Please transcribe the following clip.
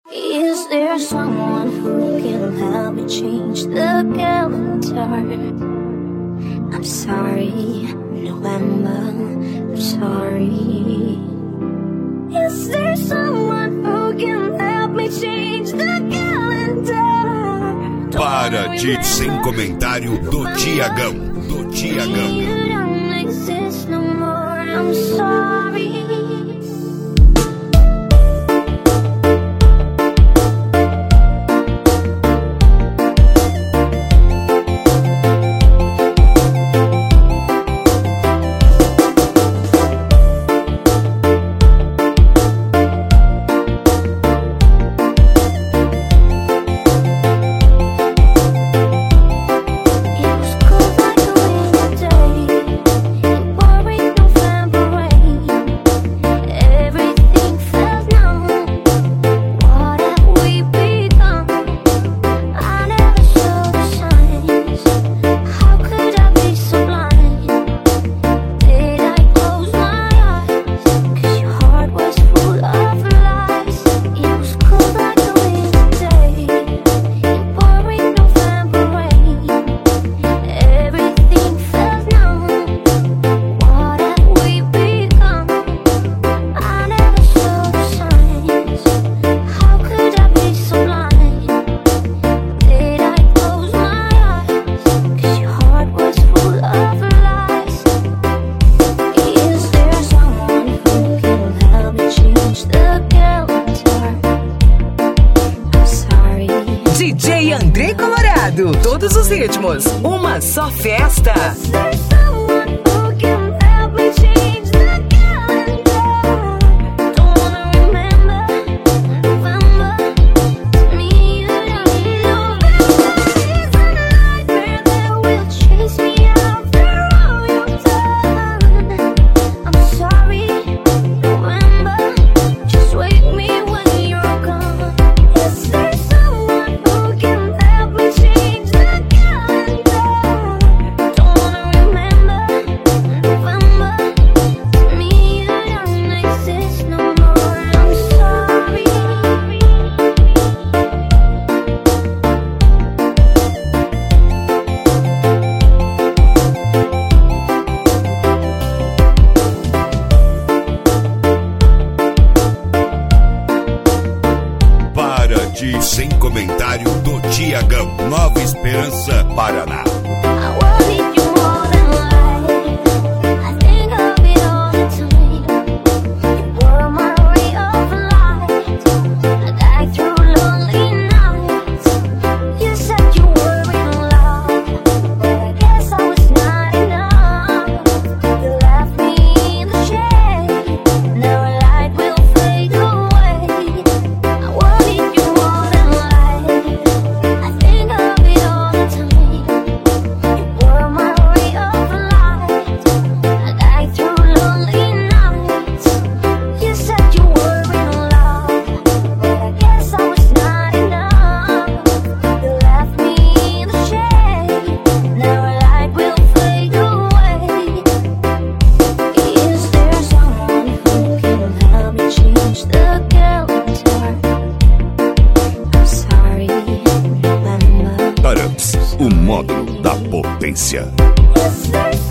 Is there someone who can help me change the calendar? I'm sorry, November, I'm sorry. Is there someone who can help me change the calendar? Para de sem comentário do Tiagão, You don't exist no more, I'm sorry. DJ André Colorado, todos os ritmos, uma só festa. Sem comentário do Tiagão, Nova Esperança, Paraná. O módulo da potência.